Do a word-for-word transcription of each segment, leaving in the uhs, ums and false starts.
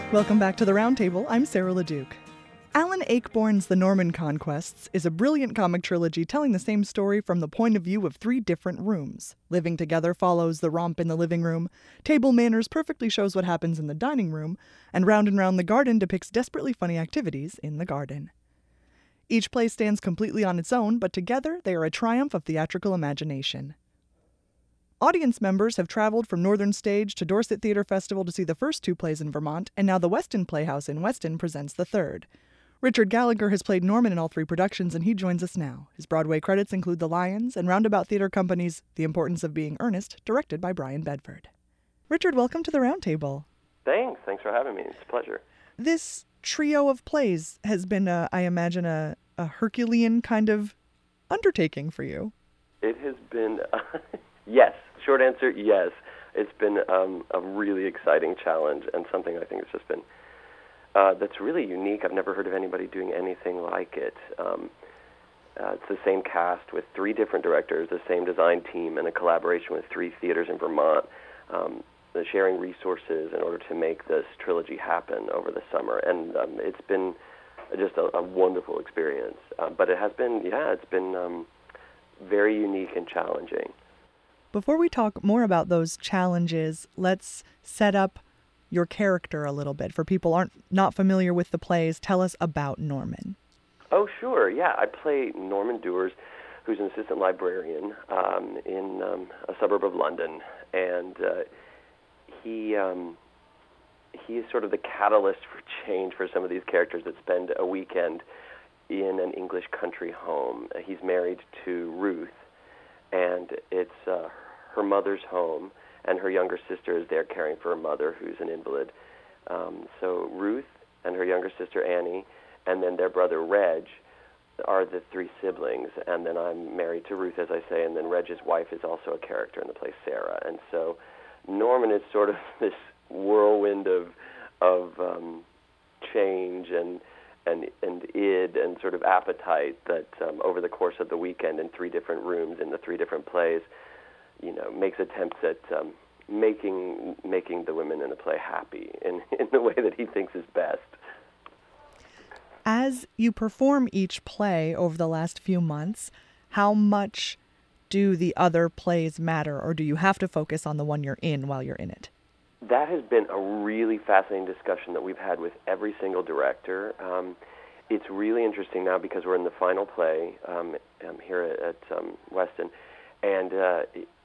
Welcome back to the Roundtable. I'm Sarah LeDuc. Alan Ayckbourn's The Norman Conquests is a brilliant comic trilogy telling the same story from the point of view of three different rooms. Living Together follows the romp in the living room, Table Manners perfectly shows what happens in the dining room, and Round and Round the Garden depicts desperately funny activities in the garden. Each play stands completely on its own, but together they are a triumph of theatrical imagination. Audience members have traveled from Northern Stage to Dorset Theatre Festival to see the first two plays in Vermont, and now the Weston Playhouse in Weston presents the third. Richard Gallagher has played Norman in all three productions, and he joins us now. His Broadway credits include The Lions and Roundabout Theatre Company's The Importance of Being Earnest, directed by Brian Bedford. Richard, welcome to the Roundtable. Thanks. Thanks for having me. It's a pleasure. This trio of plays has been, a, I imagine, a, a Herculean kind of undertaking for you. It has been, uh, yes. Short answer, yes. It's been um, a really exciting challenge and something I think has just been Uh, that's really unique. I've never heard of anybody doing anything like it. Um, uh, it's the same cast with three different directors, the same design team, and a collaboration with three theaters in Vermont, um, the sharing resources in order to make this trilogy happen over the summer. And um, it's been just a, a wonderful experience. Uh, but it has been, yeah, it's been um, very unique and challenging. Before we talk more about those challenges, let's set up your character a little bit. For people aren't not familiar with the plays, tell us about Norman. Oh, sure. Yeah, I play Norman Dewars, who's an assistant librarian um, in um, a suburb of London, and uh, he um, he is sort of the catalyst for change for some of these characters that spend a weekend in an English country home. Uh, he's married to Ruth, and it's uh, her mother's home, and her younger sister is there caring for her mother, who's an invalid. Um, so Ruth and her younger sister Annie, and then their brother Reg, are the three siblings. And then I'm married to Ruth, as I say, and then Reg's wife is also a character in the play, Sarah. And so Norman is sort of this whirlwind of of um, change and and and id and sort of appetite that um, over the course of the weekend in three different rooms in the three different plays, you know, makes attempts at um, making making the women in the play happy in, in the way that he thinks is best. As you perform each play over the last few months, how much do the other plays matter, or do you have to focus on the one you're in while you're in it? That has been a really fascinating discussion that we've had with every single director. Um, it's really interesting now because we're in the final play um, um, here at, at um, Weston, and uh,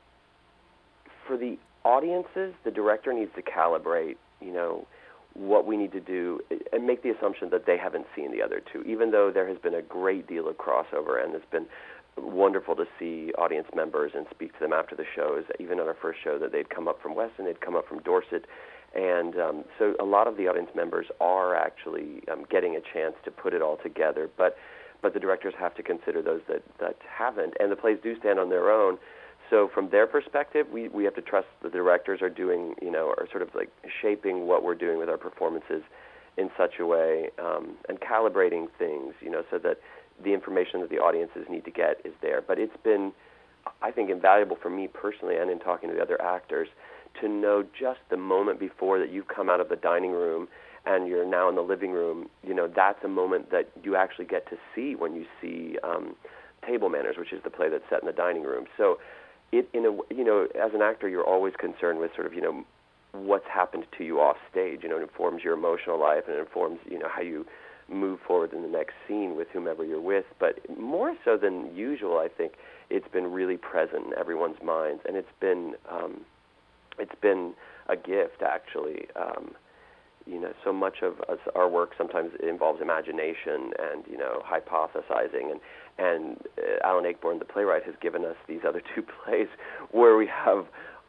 for the audiences, the director needs to calibrate, you know, what we need to do and make the assumption that they haven't seen the other two, even though there has been a great deal of crossover, and it's been wonderful to see audience members and speak to them after the shows. Even on our first show, that they'd come up from Weston, they'd come up from Dorset, and um, so a lot of the audience members are actually um, getting a chance to put it all together, but but the directors have to consider those that, that haven't, and the plays do stand on their own. So from their perspective, we, we have to trust the directors are doing, you know, are sort of like shaping what we're doing with our performances in such a way um, and calibrating things, you know, so that the information that the audiences need to get is there. But it's been, I think, invaluable for me personally and in talking to the other actors to know just the moment before that you've come out of the dining room and you're now in the living room, you know, that's a moment that you actually get to see when you see um, Table Manners, which is the play that's set in the dining room. So it, in a, you know, as an actor, you're always concerned with sort of, you know, what's happened to you off stage. You know, it informs your emotional life and it informs, you know, how you move forward in the next scene with whomever you're with. But more so than usual, I think it's been really present in everyone's minds, and it's been um, it's been a gift, actually. Um, you know, so much of us, our work sometimes involves imagination and, you know, hypothesizing, and and uh, Alan Ayckbourn, the playwright, has given us these other two plays where we have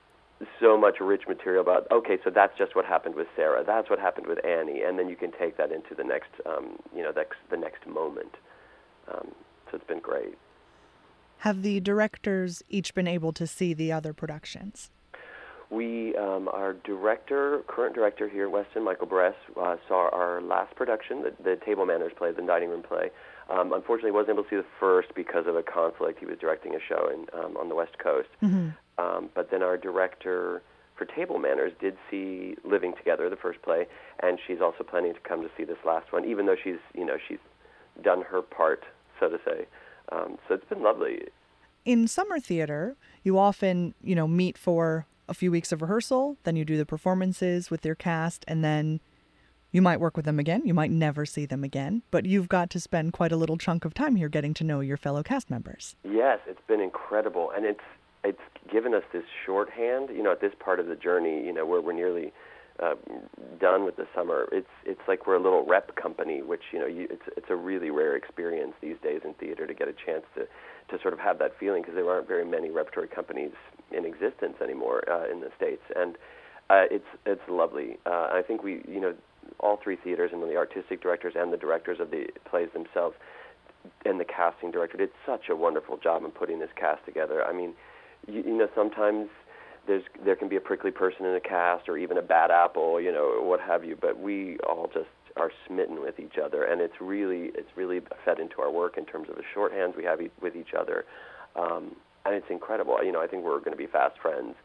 so much rich material about, okay, so that's just what happened with Sarah, that's what happened with Annie, and then you can take that into the next, um, you know, next, the next moment. Um, so it's been great. Have the directors each been able to see the other productions? We, um, our director, current director here at Weston, Michael Bress, uh, saw our last production, the, the Table Manners play, the dining room play. Um, unfortunately, wasn't able to see the first because of a conflict. He was directing a show in, um, on the West Coast. Mm-hmm. Um, but then our director, for Table Manners did see Living Together, the first play, and she's also planning to come to see this last one, even though she's, you know, she's done her part, so to say. Um, so it's been lovely. In summer theater, you often, you know, meet for a few weeks of rehearsal, then you do the performances with your cast, and then you might work with them again. You might never see them again, but you've got to spend quite a little chunk of time here getting to know your fellow cast members. Yes, it's been incredible, and it's it's given us this shorthand, you know, at this part of the journey, you know, where we're nearly uh, done with the summer. It's it's like we're a little rep company, which, you know, you, it's it's a really rare experience these days in theater to get a chance to, to sort of have that feeling, because there aren't very many repertory companies in existence anymore uh, in the States, and uh, it's it's lovely. Uh, I think we, you know, all three theaters, and the artistic directors and the directors of the plays themselves and the casting director did such a wonderful job in putting this cast together. I mean, you, you know, sometimes there's there can be a prickly person in a cast or even a bad apple, you know, what have you, but we all just are smitten with each other, and it's really it's really fed into our work in terms of the shorthands we have e- with each other, um, and it's incredible. You know, I think we're going to be fast friends.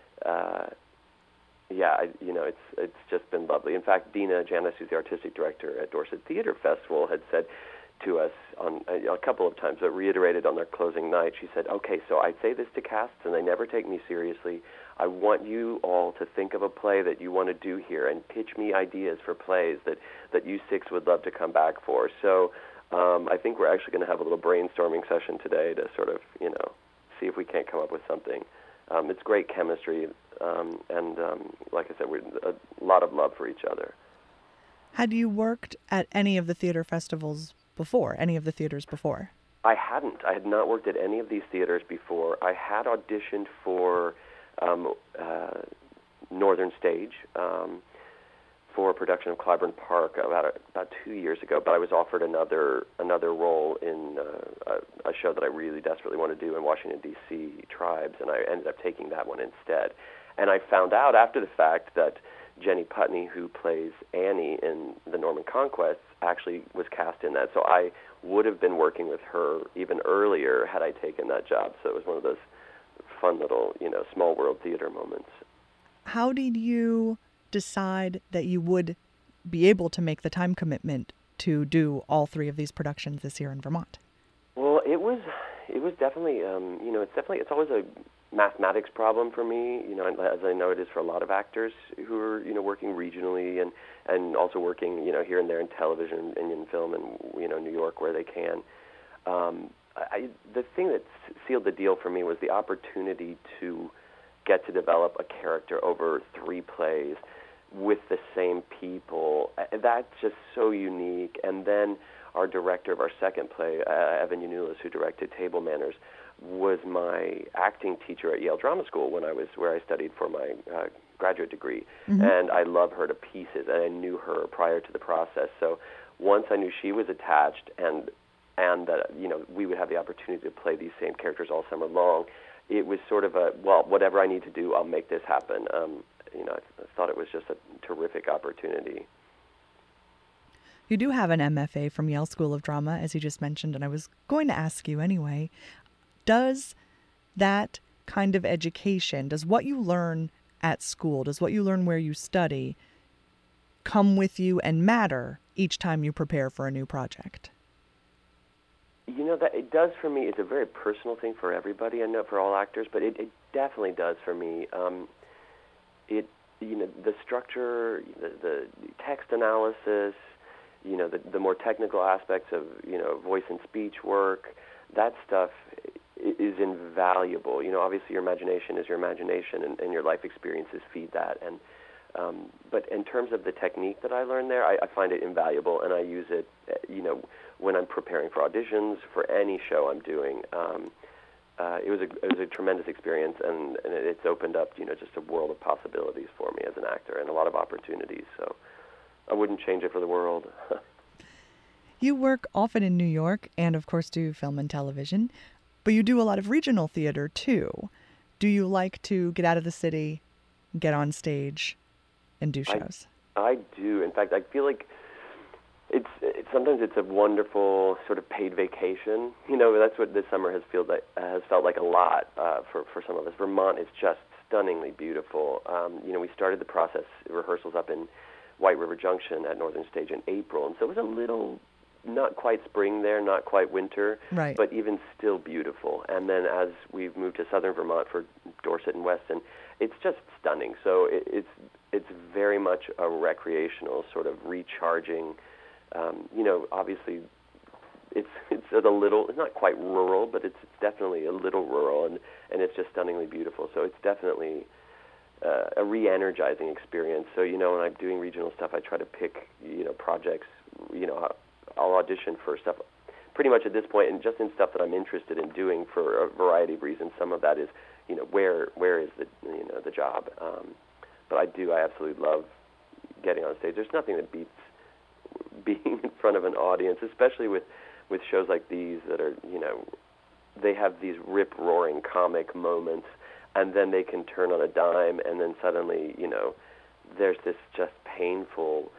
Uh, Yeah, I, you know, it's it's just been lovely. In fact, Dina Janis, who's the artistic director at Dorset Theatre Festival, had said to us on a, a couple of times, but reiterated on their closing night, she said, okay, so I say this to casts and they never take me seriously. I want you all to think of a play that you want to do here and pitch me ideas for plays that, that you six would love to come back for. So um, I think we're actually going to have a little brainstorming session today to sort of, you know, see if we can't come up with something. Um, it's great chemistry, um, and um, like I said, we're a lot of love for each other. Had you worked at any of the theater festivals before, any of the theaters before? I hadn't. I had not worked at any of these theaters before. I had auditioned for um, uh, Northern Stage um, for a production of Clybourne Park about a, about two years ago, but I was offered another another role in uh, a, a show that I really desperately want to do in Washington, D C, Tribes, and I ended up taking that one instead. And I found out after the fact that Jenny Putney, who plays Annie in The Norman Conquest, actually was cast in that. So I would have been working with her even earlier had I taken that job. So it was one of those fun little, you know, small world theater moments. How did you decide that you would be able to make the time commitment to do all three of these productions this year in Vermont? Well, it was it was definitely, um, you know, it's definitely, it's always a mathematics problem for me, you know, as I know it is for a lot of actors who are, you know, working regionally and, and also working, you know, here and there in television and in film and, you know, New York where they can. Um, I, the thing that sealed the deal for me was the opportunity to get to develop a character over three plays with the same people. That's just so unique. And then our director of our second play, uh, Evan Yanulis, who directed Table Manners, was my acting teacher at Yale Drama School when I was where I studied for my uh, graduate degree. Mm-hmm. And I love her to pieces, and I knew her prior to the process. So once I knew she was attached and and that, you know, we would have the opportunity to play these same characters all summer long, it was sort of a, well, whatever I need to do, I'll make this happen. Um, you know, I, I thought it was just a terrific opportunity. You do have an M F A from Yale School of Drama, as you just mentioned, and I was going to ask you anyway. Does that kind of education, does what you learn at school, does what you learn where you study, come with you and matter each time you prepare for a new project? You know, that it does for me. It's a very personal thing for everybody, I know, for all actors, but it, it definitely does for me. Um, it, you know, the structure, the, the text analysis, you know, the, the more technical aspects of, you know, voice and speech work, that stuff is invaluable. You know, obviously your imagination is your imagination, and, and your life experiences feed that. And um, but in terms of the technique that I learned there, I, I find it invaluable, and I use it, you know, when I'm preparing for auditions for any show I'm doing. Um, uh, it was a it was a tremendous experience, and, and it's opened up, you know, just a world of possibilities for me as an actor, and a lot of opportunities. So I wouldn't change it for the world. You work often in New York and, of course, do film and television, but you do a lot of regional theater, too. Do you like to get out of the city, get on stage, and do shows? I, I do. In fact, I feel like It's, it's sometimes it's a wonderful sort of paid vacation. You know, that's what this summer has felt like. Has felt like a lot uh, for for some of us. Vermont is just stunningly beautiful. Um, you know, we started the process rehearsals up in White River Junction at Northern Stage in April, and so it was a little not quite spring there, not quite winter, right. but even still beautiful. And then as we've moved to southern Vermont for Dorset and Weston, it's just stunning. So it, it's it's very much a recreational sort of recharging. Um, you know, obviously, it's it's at a little, it's not quite rural, but it's, it's definitely a little rural, and, and it's just stunningly beautiful. So it's definitely uh, a re-energizing experience. So, you know, when I'm doing regional stuff, I try to pick, you know, projects, you know, I'll audition for stuff pretty much at this point, and just in stuff that I'm interested in doing for a variety of reasons. Some of that is, you know, where where is the, you know, the job. Um, but I do, I absolutely love getting on stage. There's nothing that beats being in front of an audience, especially with, with shows like these that are, you know, they have these rip-roaring comic moments, and then they can turn on a dime, and then suddenly, you know, there's this just painful,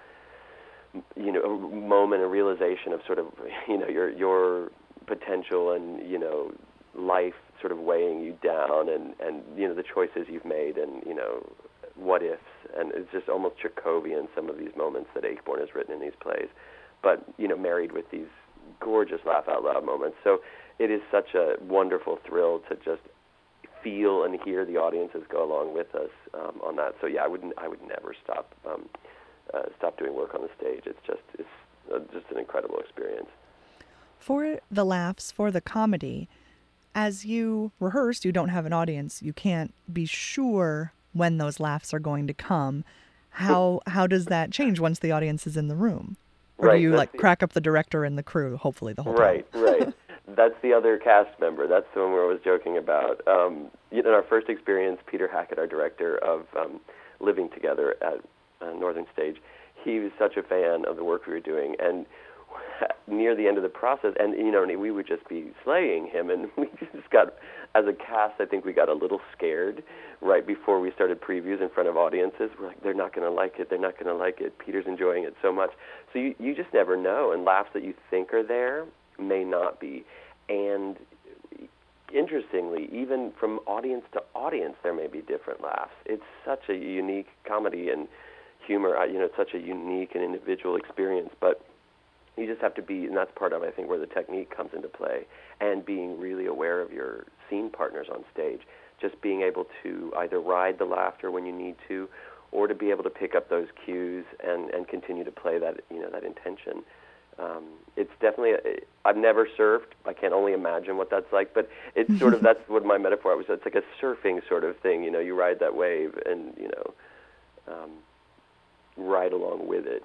you know, a moment, a realization of sort of, you know, your your potential and, you know, life sort of weighing you down, and, and you know, the choices you've made, and, you know, what ifs, and it's just almost Chekhovian, some of these moments that Ayckbourn has written in these plays, but, you know, married with these gorgeous laugh-out-loud moments. So it is such a wonderful thrill to just feel and hear the audiences go along with us um, on that. So yeah, I wouldn't, I would never stop um, uh, stop doing work on the stage. It's just, it's uh, just an incredible experience. For the laughs, for the comedy, as you rehearse, you don't have an audience. You can't be sure when those laughs are going to come. How how does that change once the audience is in the room? Or right, do you like the, crack up the director and the crew, hopefully the whole right, time? Right, right. That's the other cast member. That's the one where I was joking about. Um, you know, in our first experience, Peter Hackett, our director of um, Living Together at uh, Northern Stage, he was such a fan of the work we were doing, and near the end of the process, and you know, we would just be slaying him, and we just got, as a cast, I think we got a little scared right before we started previews in front of audiences. We're like, they're not going to like it, they're not going to like it, Peter's enjoying it so much. So you, you just never know, and laughs that you think are there may not be. And interestingly, even from audience to audience, there may be different laughs. It's such a unique comedy and humor, you know, it's such a unique and individual experience, but you just have to be, and that's part of, I think, where the technique comes into play, and being really aware of your scene partners on stage, just being able to either ride the laughter when you need to, or to be able to pick up those cues and, and continue to play that, you know, that intention. Um, it's definitely, a, I've never surfed, I can only imagine what that's like, but it's sort of, that's what my metaphor was, it's like a surfing sort of thing, you know, you ride that wave and, you know, um, ride along with it.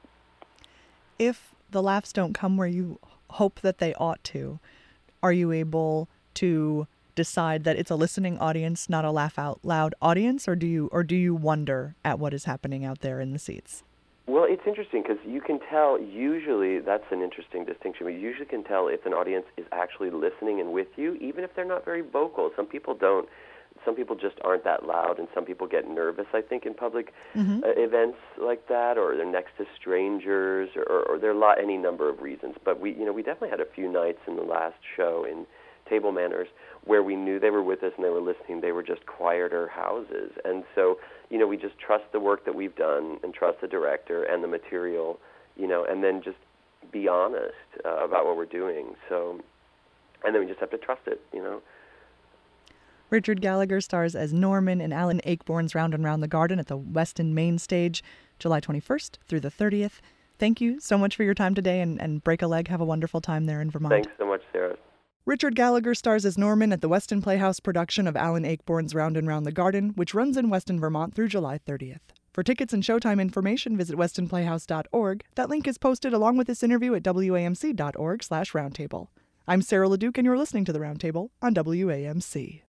If the laughs don't come where you hope that they ought to, are you able to decide that it's a listening audience, not a laugh out loud audience, or do you or do you wonder at what is happening out there in the seats? Well, it's interesting because you can tell, usually, that's an interesting distinction, we usually can tell if an audience is actually listening and with you, even if they're not very vocal. Some people don't. Some people just aren't that loud, and some people get nervous, I think, in public mm-hmm. uh, events like that, or they're next to strangers, or, or, or there are a lot, any number of reasons. But we, you know, we definitely had a few nights in the last show in Table Manners where we knew they were with us and they were listening. They were just quieter houses, and so, you know, we just trust the work that we've done and trust the director and the material, you know, and then just be honest uh, about what we're doing. So, and then we just have to trust it, you know. Richard Gallagher stars as Norman in Alan Ayckbourn's Round and Round the Garden at the Weston Main Stage, July twenty-first through the thirtieth. Thank you so much for your time today, and, and break a leg. Have a wonderful time there in Vermont. Thanks so much, Sarah. Richard Gallagher stars as Norman at the Weston Playhouse production of Alan Ayckbourn's Round and Round the Garden, which runs in Weston, Vermont through July thirtieth. For tickets and showtime information, visit weston playhouse dot org. That link is posted along with this interview at w a m c dot org slash roundtable. I'm Sarah LeDuc, and you're listening to The Roundtable on W A M C.